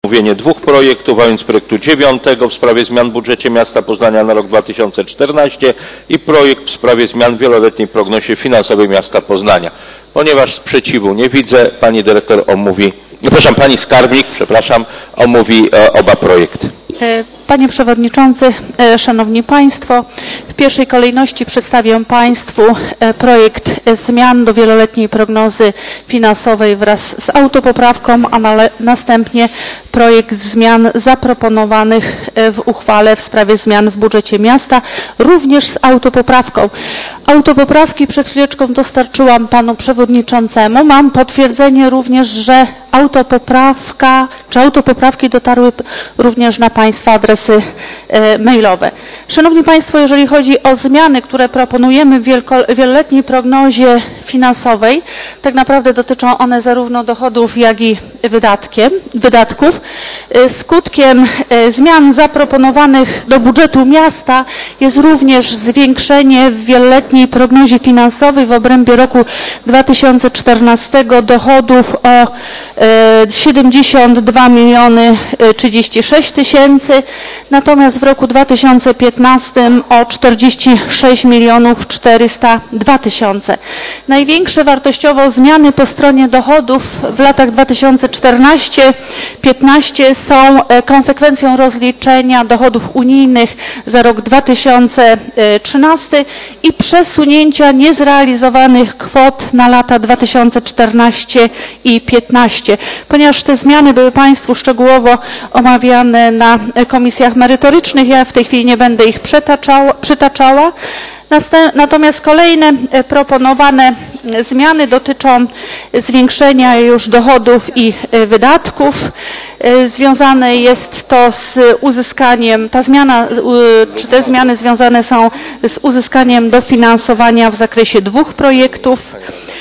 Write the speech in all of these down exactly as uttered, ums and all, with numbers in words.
omówienie dwóch projektów, a więc projektu dziewiątego w sprawie zmian w budżecie miasta Poznania na rok dwa tysiące czternasty i projekt w sprawie zmian w wieloletniej prognozie finansowej miasta Poznania. Ponieważ sprzeciwu nie widzę, pani dyrektor omówi, przepraszam, pani skarbnik, przepraszam, omówi e, oba projekty. Panie Przewodniczący, Szanowni Państwo, w pierwszej kolejności przedstawię Państwu projekt zmian do wieloletniej prognozy finansowej wraz z autopoprawką, a następnie projekt zmian zaproponowanych w uchwale w sprawie zmian w budżecie miasta, również z autopoprawką. Autopoprawki przed chwileczką dostarczyłam Panu Przewodniczącemu. Mam potwierdzenie również, że autopoprawka, czy autopoprawki dotarły również na Państwa adresy mailowe. Szanowni Państwo, jeżeli chodzi o zmiany, które proponujemy w wieloletniej prognozie finansowej, tak naprawdę dotyczą one zarówno dochodów, jak i wydatkiem, wydatków. Skutkiem zmian zaproponowanych do budżetu miasta jest również zwiększenie w wieloletniej prognozie finansowej w obrębie roku dwa tysiące czternastego dochodów o siedemdziesiąt dwa miliony trzydzieści sześć tysięcy, natomiast w roku dwa tysiące piętnastym o czterdzieści sześć milionów czterysta dwa tysiące. Największe wartościowo zmiany po stronie dochodów w latach dwa tysiące czternastym do piętnastego są konsekwencją rozliczenia dochodów unijnych za rok dwa tysiące trzynasty i przesunięcia niezrealizowanych kwot na lata dwa tysiące czternasty i piętnasty. Ponieważ te zmiany były Państwu szczegółowo omawiane na komisjach merytorycznych, ja w tej chwili nie będę ich przytaczała. przytaczała. Natomiast kolejne proponowane zmiany dotyczą zwiększenia już dochodów i wydatków. Związane jest to z uzyskaniem, ta zmiana, czy te zmiany związane są z uzyskaniem dofinansowania w zakresie dwóch projektów.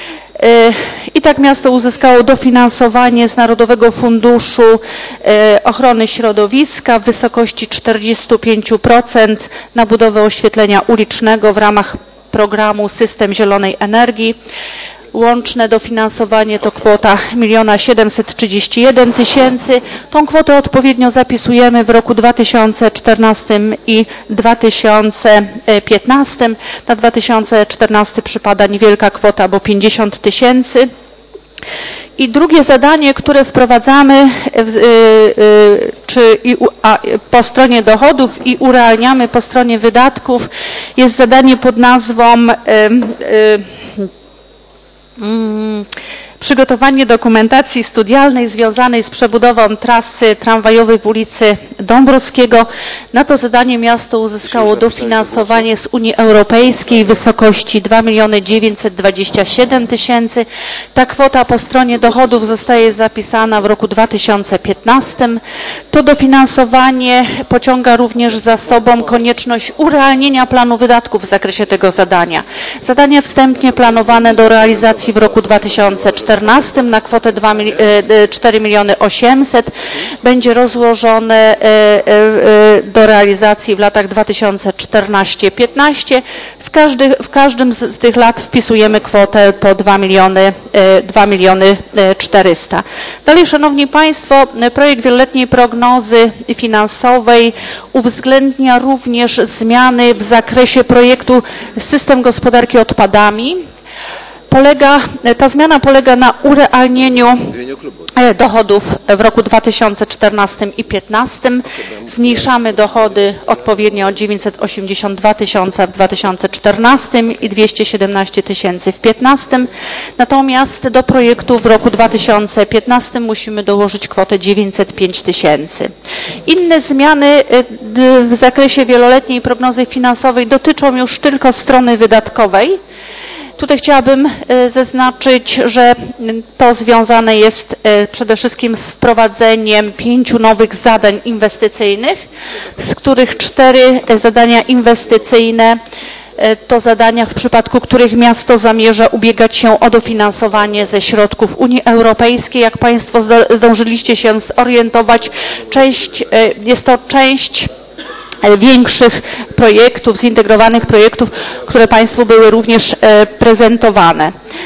I tak miasto uzyskało dofinansowanie z Narodowego Funduszu Ochrony Środowiska w wysokości czterdzieści pięć procent na budowę oświetlenia ulicznego w ramach programu System Zielonej Energii. Łączne dofinansowanie to kwota miliona siedemset trzydzieści jeden tysięcy. Tą kwotę odpowiednio zapisujemy w roku dwa tysiące czternastym i dwa tysiące piętnastym. Na dwa tysiące czternasty przypada niewielka kwota, bo pięćdziesiąt tysięcy. I drugie zadanie, które wprowadzamy czy i, a, po stronie dochodów i urealniamy po stronie wydatków, jest zadanie pod nazwą y, y, Mm, przygotowanie dokumentacji studialnej związanej z przebudową trasy tramwajowej w ulicy Dąbrowskiego. Na to zadanie miasto uzyskało dofinansowanie z Unii Europejskiej w wysokości dwa miliony dziewięćset dwadzieścia siedem tysięcy. Ta kwota po stronie dochodów zostaje zapisana w roku dwa tysiące piętnastym. To dofinansowanie pociąga również za sobą konieczność urealnienia planu wydatków w zakresie tego zadania. Zadania wstępnie planowane do realizacji w roku dwa tysiące czternastym na kwotę cztery miliony osiemset będzie rozłożone do realizacji w latach dwa tysiące czternasty do piętnastego. W, każdy, w każdym z tych lat wpisujemy kwotę po dwa miliony czterysta. Dalej, Szanowni Państwo, projekt wieloletniej prognozy finansowej uwzględnia również zmiany w zakresie projektu System Gospodarki Odpadami. Polega, ta zmiana polega na urealnieniu dochodów w roku dwa tysiące czternastym i piętnastym. Zmniejszamy dochody odpowiednio o dziewięćset osiemdziesiąt dwa tysiące w dwa tysiące czternastym i dwieście siedemnaście tysięcy w piętnastym. Natomiast do projektu w roku dwa tysiące piętnastym musimy dołożyć kwotę dziewięćset pięć tysięcy. Inne zmiany w zakresie wieloletniej prognozy finansowej dotyczą już tylko strony wydatkowej. Tutaj chciałabym zaznaczyć, że to związane jest przede wszystkim z wprowadzeniem pięciu nowych zadań inwestycyjnych, z których cztery zadania inwestycyjne to zadania, w przypadku których miasto zamierza ubiegać się o dofinansowanie ze środków Unii Europejskiej. Jak Państwo zdążyliście się zorientować, część, jest to część większych projektów, zintegrowanych projektów, które Państwu były również prezentowane.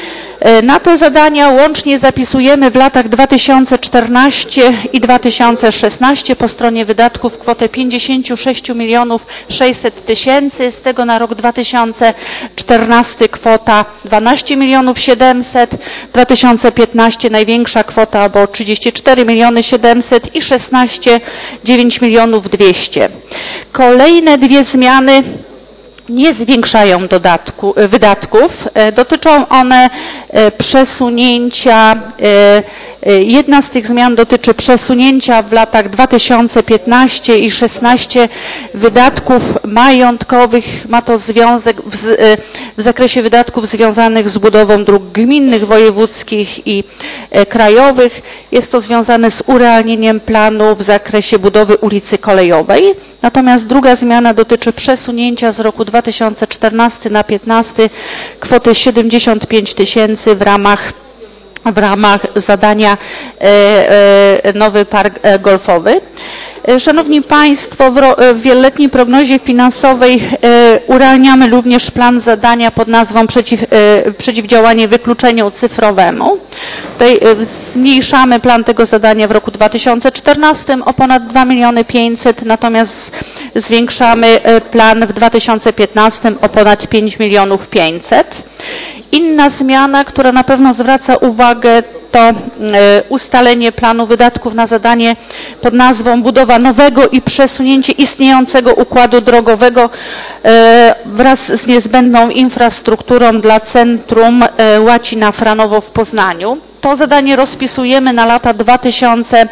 Na te zadania łącznie zapisujemy w latach dwa tysiące czternastym i dwa tysiące szesnastym po stronie wydatków kwotę pięćdziesiąt sześć milionów sześćset tysięcy, z tego na rok dwa tysiące czternasty kwota dwanaście milionów siedemset, dwa tysiące piętnasty największa kwota, bo trzydzieści cztery miliony siedemset i szesnaście dziewięć milionów dwieście. Kolejne dwie zmiany nie zwiększają dodatku, wydatków. Dotyczą one przesunięcia, jedna z tych zmian dotyczy przesunięcia w latach dwa tysiące piętnastym i szesnastym wydatków majątkowych. Ma to związek w, w zakresie wydatków związanych z budową dróg gminnych, wojewódzkich i krajowych. Jest to związane z urealnieniem planu w zakresie budowy ulicy Kolejowej. Natomiast druga zmiana dotyczy przesunięcia z roku dwa tysiące czternastego na piętnasty kwoty siedemdziesiąt pięć tysięcy w ramach w ramach zadania e, e, Nowy Park Golfowy. Szanowni Państwo, w, ro, w wieloletniej prognozie finansowej e, urealniamy również plan zadania pod nazwą przeciw, e, przeciwdziałanie wykluczeniu cyfrowemu. Tutaj e, zmniejszamy plan tego zadania w roku dwa tysiące czternastym o ponad dwa miliony pięćset, natomiast zwiększamy plan w dwa tysiące piętnastym o ponad pięć milionów pięćset. Inna zmiana, która na pewno zwraca uwagę, to ustalenie planu wydatków na zadanie pod nazwą budowa nowego i przesunięcie istniejącego układu drogowego wraz z niezbędną infrastrukturą dla Centrum Łacina Franowo w Poznaniu. To zadanie rozpisujemy na lata dwa tysiące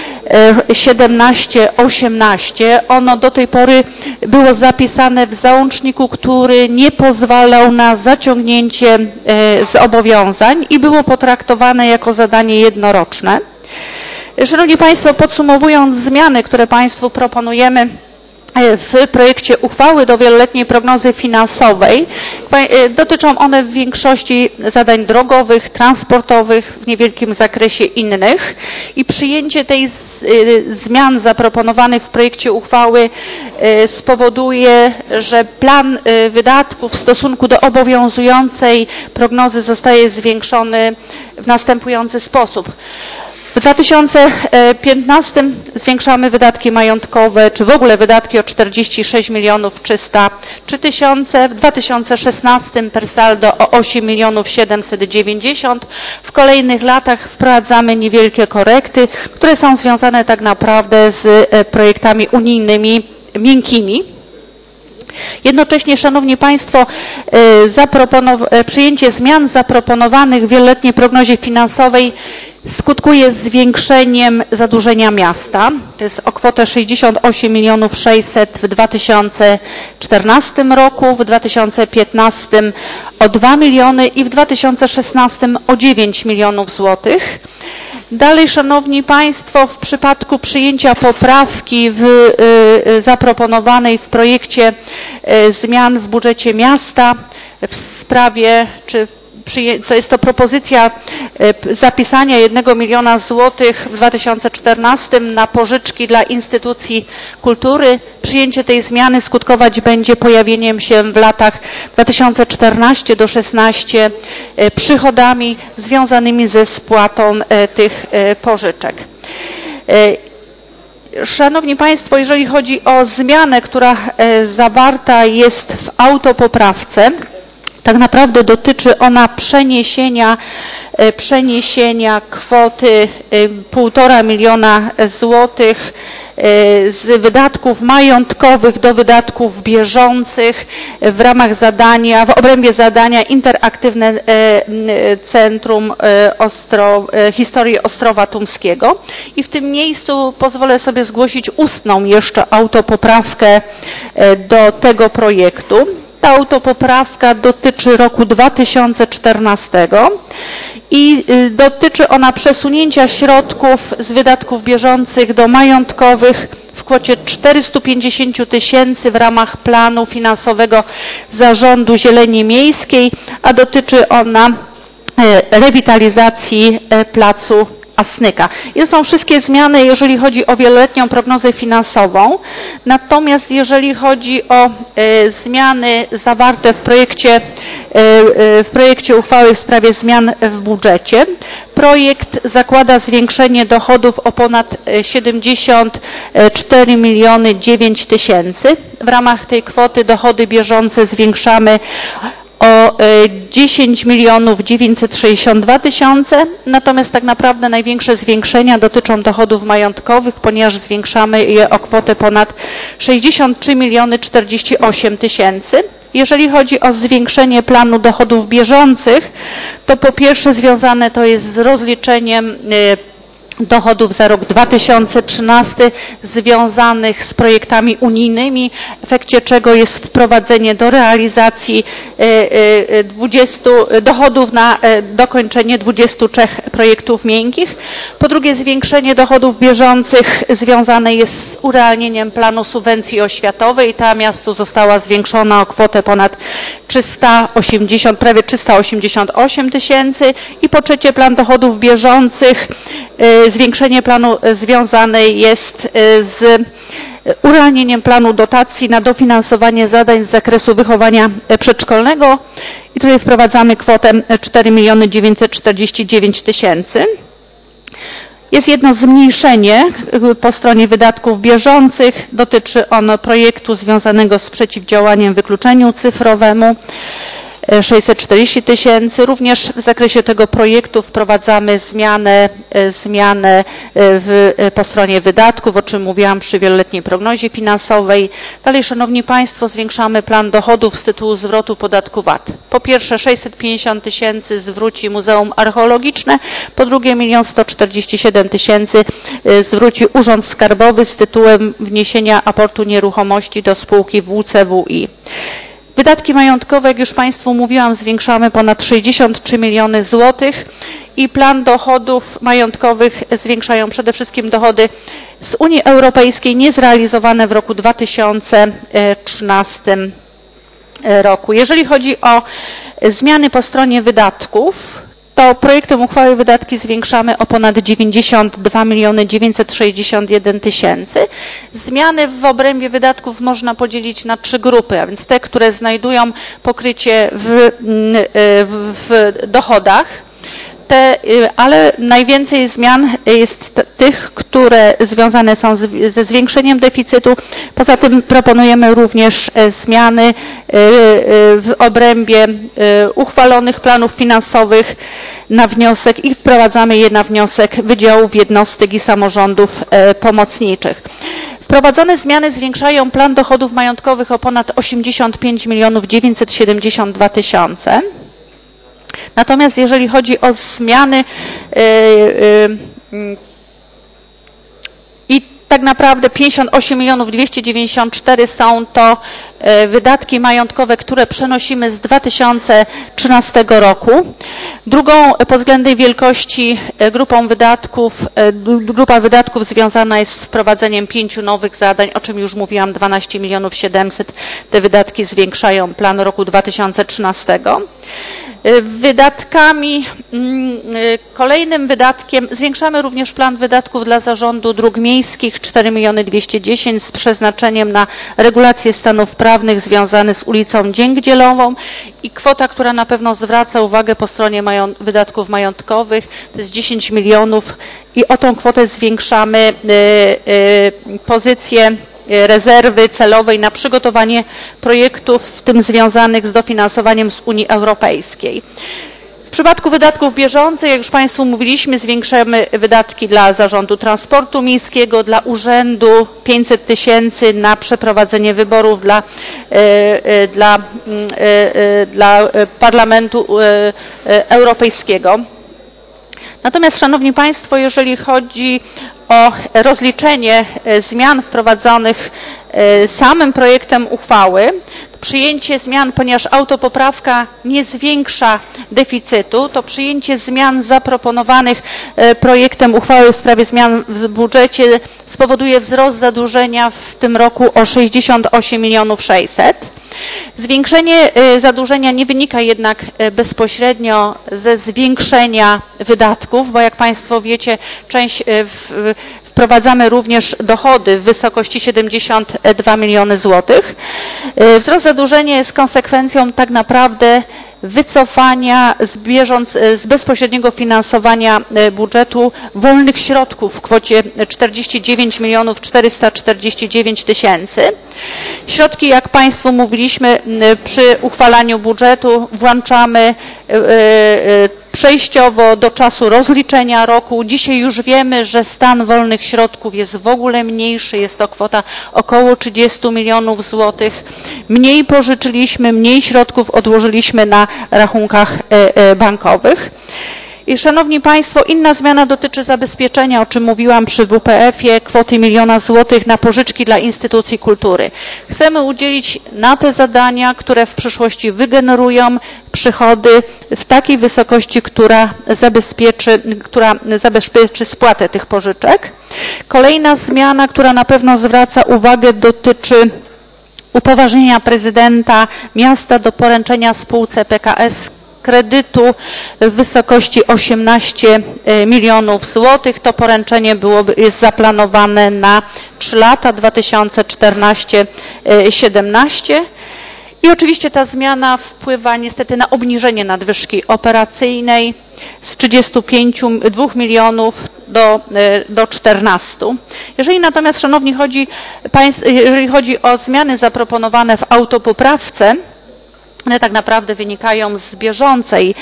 siedemnasty osiemnasty. Ono do tej pory było zapisane w załączniku, który nie pozwalał na zaciągnięcie zobowiązań i było potraktowane jako zadanie jednoroczne. Szanowni Państwo, podsumowując zmiany, które Państwu proponujemy w projekcie uchwały do wieloletniej prognozy finansowej, dotyczą one w większości zadań drogowych, transportowych, w niewielkim zakresie innych i przyjęcie tej z, zmian zaproponowanych w projekcie uchwały spowoduje, że plan wydatków w stosunku do obowiązującej prognozy zostaje zwiększony w następujący sposób. W dwa tysiące piętnastym zwiększamy wydatki majątkowe, czy w ogóle wydatki o czterdzieści sześć milionów trzysta trzy tysiące, w dwa tysiące szesnastym per saldo o osiem milionów siedemset dziewięćdziesiąt. W kolejnych latach wprowadzamy niewielkie korekty, które są związane tak naprawdę z projektami unijnymi miękkimi. Jednocześnie, Szanowni Państwo, przyjęcie zmian zaproponowanych w wieloletniej prognozie finansowej skutkuje zwiększeniem zadłużenia miasta. To jest o kwotę sześćdziesiąt osiem milionów sześćset w dwa tysiące czternastym roku, w dwa tysiące piętnastym o dwa miliony i w dwa tysiące szesnastym o dziewięć milionów złotych. Dalej, Szanowni Państwo, w przypadku przyjęcia poprawki w, y, zaproponowanej w projekcie y, zmian w budżecie miasta w sprawie, czy to jest to propozycja zapisania jednego miliona złotych w dwa tysiące czternastym na pożyczki dla instytucji kultury. Przyjęcie tej zmiany skutkować będzie pojawieniem się w latach dwa tysiące czternastym do szesnastego przychodami związanymi ze spłatą tych pożyczek. Szanowni Państwo, jeżeli chodzi o zmianę, która zawarta jest w autopoprawce, tak naprawdę dotyczy ona przeniesienia, przeniesienia kwoty półtora miliona złotych z wydatków majątkowych do wydatków bieżących w ramach zadania, w obrębie zadania Interaktywne Centrum Ostro, Historii Ostrowa Tumskiego. I w tym miejscu pozwolę sobie zgłosić ustną jeszcze autopoprawkę do tego projektu. Ta autopoprawka dotyczy roku dwa tysiące czternastego i dotyczy ona przesunięcia środków z wydatków bieżących do majątkowych w kwocie czterysta pięćdziesiąt tysięcy w ramach planu finansowego Zarządu Zieleni Miejskiej, a dotyczy ona rewitalizacji placu Asnyka. I to są wszystkie zmiany, jeżeli chodzi o wieloletnią prognozę finansową. Natomiast jeżeli chodzi o e, zmiany zawarte w projekcie, e, w projekcie uchwały w sprawie zmian w budżecie, projekt zakłada zwiększenie dochodów o ponad siedemdziesiąt cztery miliony dziewięć tysięcy. W ramach tej kwoty dochody bieżące zwiększamy o dziesięć milionów dziewięćset sześćdziesiąt dwa tysiące, natomiast tak naprawdę największe zwiększenia dotyczą dochodów majątkowych, ponieważ zwiększamy je o kwotę ponad sześćdziesiąt trzy miliony czterdzieści osiem tysięcy. Jeżeli chodzi o zwiększenie planu dochodów bieżących, to po pierwsze związane to jest z rozliczeniem dochodów za rok dwa tysiące trzynasty związanych z projektami unijnymi, w efekcie czego jest wprowadzenie do realizacji dwudziestu dochodów na dokończenie dwudziestu trzech projektów miękkich. Po drugie, zwiększenie dochodów bieżących związane jest z urealnieniem planu subwencji oświatowej. Ta miastu została zwiększona o kwotę ponad trzysta osiemdziesiąt, prawie trzysta osiemdziesiąt osiem tysięcy. I po trzecie, plan dochodów bieżących, zwiększenie planu związane jest z urealnieniem planu dotacji na dofinansowanie zadań z zakresu wychowania przedszkolnego i tutaj wprowadzamy kwotę cztery miliony dziewięćset czterdzieści dziewięć tysięcy. Jest jedno zmniejszenie po stronie wydatków bieżących, dotyczy ono projektu związanego z przeciwdziałaniem wykluczeniu cyfrowemu. sześćset czterdzieści tysięcy. Również w zakresie tego projektu wprowadzamy zmianę, zmianę w, po stronie wydatków, o czym mówiłam przy wieloletniej prognozie finansowej. Dalej, Szanowni Państwo, zwiększamy plan dochodów z tytułu zwrotu podatku V A T. Po pierwsze, sześćset pięćdziesiąt tysięcy zwróci Muzeum Archeologiczne, po drugie milion sto czterdzieści siedem tysięcy zwróci Urząd Skarbowy z tytułem wniesienia aportu nieruchomości do spółki W C W I. Wydatki majątkowe, jak już Państwu mówiłam, zwiększamy ponad sześćdziesiąt trzy miliony złotych i plan dochodów majątkowych zwiększają przede wszystkim dochody z Unii Europejskiej niezrealizowane w roku dwa tysiące trzynastym roku. Jeżeli chodzi o zmiany po stronie wydatków, to projektem uchwały wydatki zwiększamy o ponad dziewięćdziesiąt dwa miliony dziewięćset sześćdziesiąt jeden tysięcy. Zmiany w obrębie wydatków można podzielić na trzy grupy, a więc te, które znajdują pokrycie w, w dochodach, te, ale najwięcej zmian jest tych, które związane są z, ze zwiększeniem deficytu. Poza tym proponujemy również zmiany w obrębie uchwalonych planów finansowych na wniosek i wprowadzamy je na wniosek wydziałów jednostek i samorządów pomocniczych. Wprowadzone zmiany zwiększają plan dochodów majątkowych o ponad osiemdziesiąt pięć milionów dziewięćset siedemdziesiąt dwa tysiące. Natomiast jeżeli chodzi o zmiany yy, yy, i tak naprawdę pięćdziesiąt osiem milionów dwieście dziewięćdziesiąt cztery są to yy, wydatki majątkowe, które przenosimy z dwa tysiące trzynastego roku. Drugą pod względem wielkości grupą wydatków, grupa wydatków związana jest z wprowadzeniem pięciu nowych zadań, o czym już mówiłam, dwanaście milionów siedemset. Te wydatki zwiększają plan roku dwa tysiące trzynastego. Wydatkami, kolejnym wydatkiem, zwiększamy również plan wydatków dla Zarządu Dróg Miejskich cztery miliony dwieście dziesięć z przeznaczeniem na regulację stanów prawnych związanych z ulicą Dzięgdzielową i kwota, która na pewno zwraca uwagę po stronie mają, wydatków majątkowych, to jest dziesięć milionów i o tą kwotę zwiększamy y, y, pozycję rezerwy celowej na przygotowanie projektów, w tym związanych z dofinansowaniem z Unii Europejskiej. W przypadku wydatków bieżących, jak już Państwu mówiliśmy, zwiększamy wydatki dla Zarządu Transportu Miejskiego, dla Urzędu pięćset tysięcy na przeprowadzenie wyborów dla, dla, dla Parlamentu Europejskiego. Natomiast, Szanowni Państwo, jeżeli chodzi o rozliczenie zmian wprowadzonych samym projektem uchwały, przyjęcie zmian, ponieważ autopoprawka nie zwiększa deficytu, to przyjęcie zmian zaproponowanych projektem uchwały w sprawie zmian w budżecie spowoduje wzrost zadłużenia w tym roku o sześćdziesiąt osiem milionów sześćset. Zwiększenie zadłużenia nie wynika jednak bezpośrednio ze zwiększenia wydatków, bo jak Państwo wiecie, część w, wprowadzamy również dochody w wysokości siedemdziesiąt dwa miliony złotych. Wzrost zadłużenia jest konsekwencją tak naprawdę wycofania z, bieżąc, z bezpośredniego finansowania budżetu wolnych środków w kwocie czterdzieści dziewięć milionów czterysta czterdzieści dziewięć tysięcy. Środki, jak Państwu mówiliśmy, przy uchwalaniu budżetu włączamy przejściowo do czasu rozliczenia roku. Dzisiaj już wiemy, że stan wolnych środków jest w ogóle mniejszy, jest to kwota około trzydzieści milionów złotych. Mniej pożyczyliśmy, mniej środków odłożyliśmy na rachunkach bankowych. I Szanowni Państwo, inna zmiana dotyczy zabezpieczenia, o czym mówiłam przy W P F-ie, kwoty miliona złotych na pożyczki dla instytucji kultury. Chcemy udzielić na te zadania, które w przyszłości wygenerują przychody w takiej wysokości, która zabezpieczy, która zabezpieczy spłatę tych pożyczek. Kolejna zmiana, która na pewno zwraca uwagę, dotyczy upoważnienia prezydenta miasta do poręczenia spółce P K S kredytu w wysokości osiemnaście milionów złotych. To poręczenie byłoby, jest zaplanowane na trzy lata, dwa tysiące czternaście do dwa tysiące siedemnaście. I oczywiście ta zmiana wpływa niestety na obniżenie nadwyżki operacyjnej z trzydziestu pięciu dwóch milionów do, do czternastu. Jeżeli natomiast, Szanowni, chodzi, jeżeli chodzi o zmiany zaproponowane w autopoprawce, one tak naprawdę wynikają z bieżącej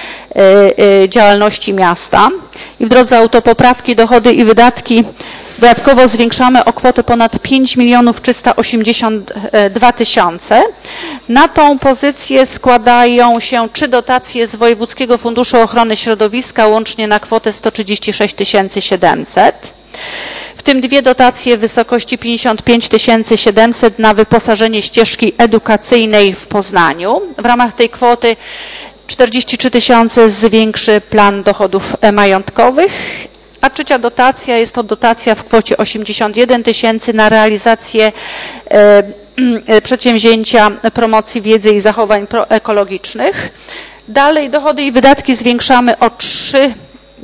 działalności miasta i w drodze autopoprawki dochody i wydatki dodatkowo zwiększamy o kwotę ponad pięć milionów trzysta osiemdziesiąt dwa tysiące. Na tą pozycję składają się trzy dotacje z Wojewódzkiego Funduszu Ochrony Środowiska, łącznie na kwotę sto trzydzieści sześć tysięcy siedemset. W tym dwie dotacje w wysokości pięćdziesiąt pięć tysięcy siedemset na wyposażenie ścieżki edukacyjnej w Poznaniu. W ramach tej kwoty czterdzieści trzy tysiące zwiększy plan dochodów majątkowych. A trzecia dotacja jest to dotacja w kwocie osiemdziesiąt jeden tysięcy na realizację e, przedsięwzięcia promocji wiedzy i zachowań ekologicznych. Dalej dochody i wydatki zwiększamy o trzy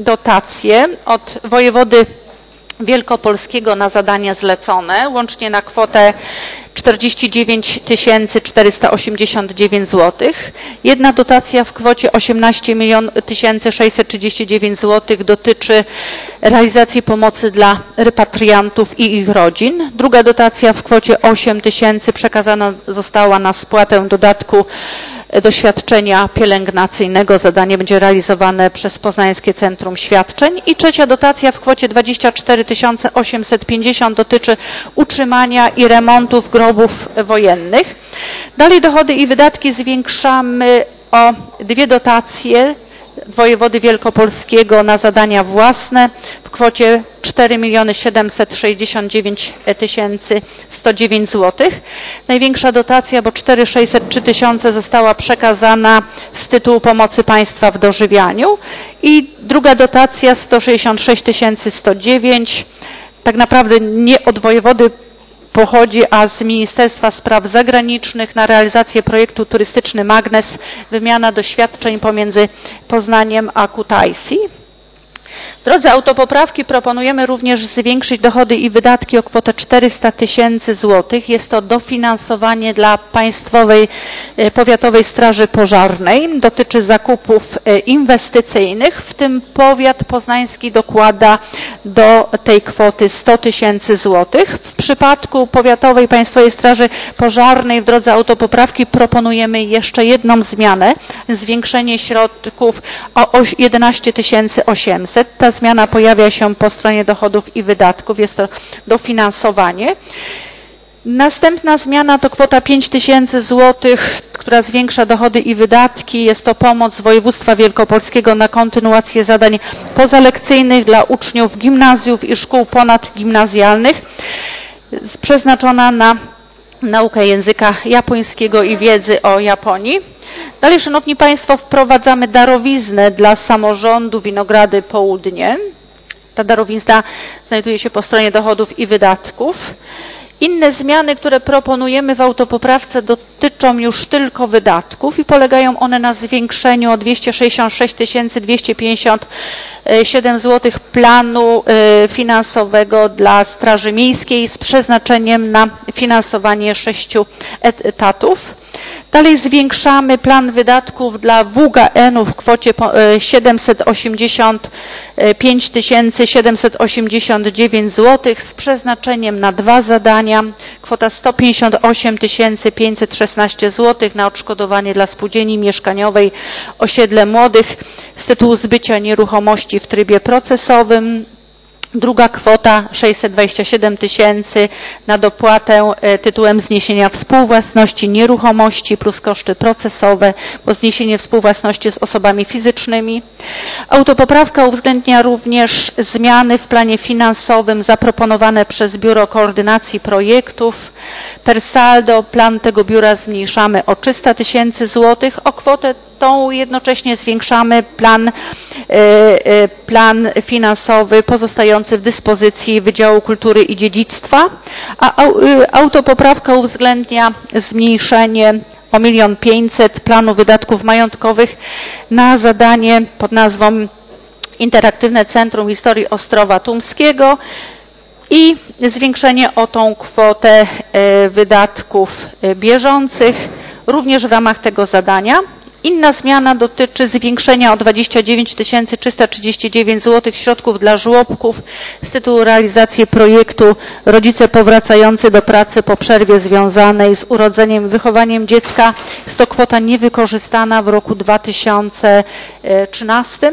dotacje od wojewody wielkopolskiego na zadania zlecone, łącznie na kwotę czterdzieści dziewięć tysięcy czterysta osiemdziesiąt dziewięć złotych. Jedna dotacja w kwocie osiemnaście milionów sześćset trzydzieści dziewięć złotych dotyczy realizacji pomocy dla repatriantów i ich rodzin. Druga dotacja w kwocie osiem tysięcy przekazana została na spłatę dodatku do świadczenia pielęgnacyjnego. Zadanie będzie realizowane przez Poznańskie Centrum Świadczeń. I trzecia dotacja w kwocie dwadzieścia cztery tysiące osiemset pięćdziesiąt dotyczy utrzymania i remontów grobów wojennych. Dalej dochody i wydatki zwiększamy o dwie dotacje wojewody wielkopolskiego na zadania własne w kwocie cztery miliony siedemset sześćdziesiąt dziewięć tysięcy sto dziewięć złotych. Największa dotacja, bo cztery miliony sześćset trzy tysiące została przekazana z tytułu pomocy państwa w dożywianiu i druga dotacja sto sześćdziesiąt sześć tysięcy sto dziewięć, tak naprawdę nie od wojewody pochodzi, a z Ministerstwa Spraw Zagranicznych na realizację projektu Turystyczny Magnes, wymiana doświadczeń pomiędzy Poznaniem a Kutaisi. W drodze autopoprawki proponujemy również zwiększyć dochody i wydatki o kwotę czterysta tysięcy złotych. Jest to dofinansowanie dla Państwowej Powiatowej Straży Pożarnej. Dotyczy zakupów inwestycyjnych, w tym powiat poznański dokłada do tej kwoty sto tysięcy złotych. W przypadku Powiatowej Państwowej Straży Pożarnej w drodze autopoprawki proponujemy jeszcze jedną zmianę. Zwiększenie środków o jedenaście tysięcy osiemset. Ta zmiana pojawia się po stronie dochodów i wydatków. Jest to dofinansowanie. Następna zmiana to kwota pięć tysięcy złotych, która zwiększa dochody i wydatki. Jest to pomoc województwa wielkopolskiego na kontynuację zadań pozalekcyjnych dla uczniów gimnazjów i szkół ponadgimnazjalnych, przeznaczona na naukę języka japońskiego i wiedzy o Japonii. Dalej, Szanowni Państwo, wprowadzamy darowiznę dla samorządu Winogrady Południe. Ta darowizna znajduje się po stronie dochodów i wydatków. Inne zmiany, które proponujemy w autopoprawce, dotyczą już tylko wydatków i polegają one na zwiększeniu o dwieście sześćdziesiąt sześć tysięcy dwieście pięćdziesiąt siedem złotych planu finansowego dla Straży Miejskiej z przeznaczeniem na finansowanie sześciu etatów. Dalej zwiększamy plan wydatków dla W G N-u w kwocie siedemset osiemdziesiąt pięć tysięcy siedemset osiemdziesiąt dziewięć złotych z przeznaczeniem na dwa zadania. Kwota sto pięćdziesiąt osiem tysięcy pięćset szesnaście złotych na odszkodowanie dla spółdzielni mieszkaniowej Osiedle Młodych z tytułu zbycia nieruchomości w trybie procesowym. Druga kwota sześćset dwadzieścia siedem tysięcy na dopłatę tytułem zniesienia współwłasności nieruchomości plus koszty procesowe, bo zniesienie współwłasności z osobami fizycznymi. Autopoprawka uwzględnia również zmiany w planie finansowym zaproponowane przez Biuro Koordynacji Projektów. Per saldo plan tego biura zmniejszamy o trzysta tysięcy złotych. O kwotę tą jednocześnie zwiększamy plan, plan finansowy pozostający w dyspozycji Wydziału Kultury i Dziedzictwa, a autopoprawka uwzględnia zmniejszenie o milion pięćset planu wydatków majątkowych na zadanie pod nazwą Interaktywne Centrum Historii Ostrowa Tumskiego i zwiększenie o tą kwotę wydatków bieżących również w ramach tego zadania. Inna zmiana dotyczy zwiększenia o dwadzieścia dziewięć tysięcy trzysta trzydzieści dziewięć złotych środków dla żłobków z tytułu realizacji projektu Rodzice powracający do pracy po przerwie związanej z urodzeniem i wychowaniem dziecka. Jest to kwota niewykorzystana w roku dwa tysiące trzynastym.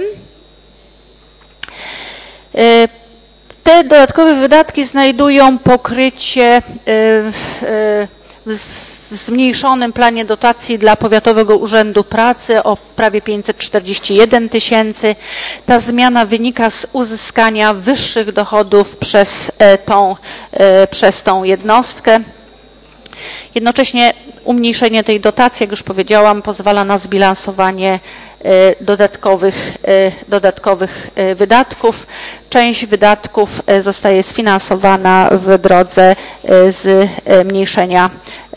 Te dodatkowe wydatki znajdują pokrycie w, w w zmniejszonym planie dotacji dla Powiatowego Urzędu Pracy o prawie pięćset czterdzieści jeden tysięcy. Ta zmiana wynika z uzyskania wyższych dochodów przez tą, przez tą jednostkę. Jednocześnie umniejszenie tej dotacji, jak już powiedziałam, pozwala na zbilansowanie dodatkowych, dodatkowych wydatków. Część wydatków zostaje sfinansowana w drodze zmniejszenia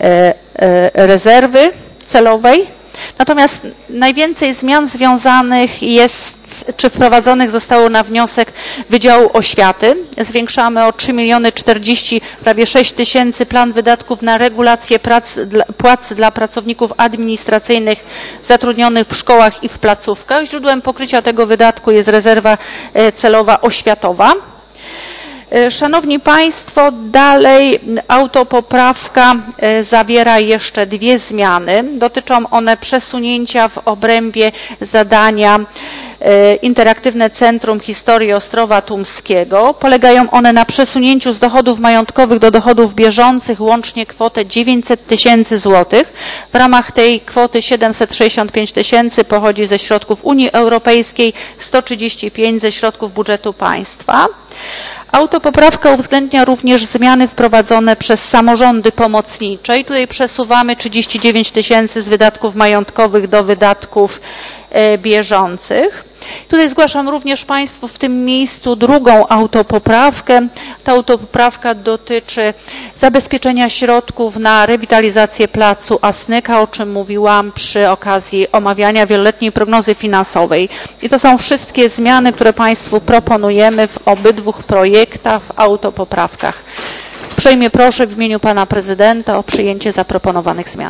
rezerwy celowej. Natomiast najwięcej zmian związanych jest, czy wprowadzonych zostało na wniosek Wydziału Oświaty. Zwiększamy o trzy miliony czterdzieści, prawie sześć tysięcy plan wydatków na regulację prac, płac dla pracowników administracyjnych zatrudnionych w szkołach i w placówkach. Źródłem pokrycia tego wydatku jest rezerwa celowa oświatowa. Szanowni Państwo, dalej autopoprawka zawiera jeszcze dwie zmiany. Dotyczą one przesunięcia w obrębie zadania Interaktywne Centrum Historii Ostrowa Tumskiego. Polegają one na przesunięciu z dochodów majątkowych do dochodów bieżących łącznie kwotę dziewięćset tysięcy złotych. W ramach tej kwoty siedemset sześćdziesiąt pięć tysięcy pochodzi ze środków Unii Europejskiej, sto trzydzieści pięć ze środków budżetu państwa. Autopoprawka uwzględnia również zmiany wprowadzone przez samorządy pomocnicze i tutaj przesuwamy trzydzieści dziewięć tysięcy z wydatków majątkowych do wydatków bieżących. Tutaj zgłaszam również Państwu w tym miejscu drugą autopoprawkę. Ta autopoprawka dotyczy zabezpieczenia środków na rewitalizację placu Asnyka, o czym mówiłam przy okazji omawiania wieloletniej prognozy finansowej. I to są wszystkie zmiany, które Państwu proponujemy w obydwu projektach, w autopoprawkach. Uprzejmie proszę w imieniu Pana Prezydenta o przyjęcie zaproponowanych zmian.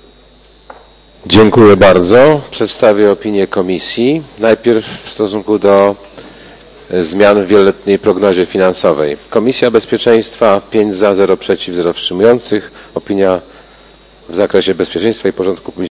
Dziękuję bardzo. Przedstawię opinię komisji. Najpierw w stosunku do zmian w wieloletniej prognozie finansowej. Komisja Bezpieczeństwa pięć za, zero przeciw, zero wstrzymujących. Opinia w zakresie bezpieczeństwa i porządku publicznego.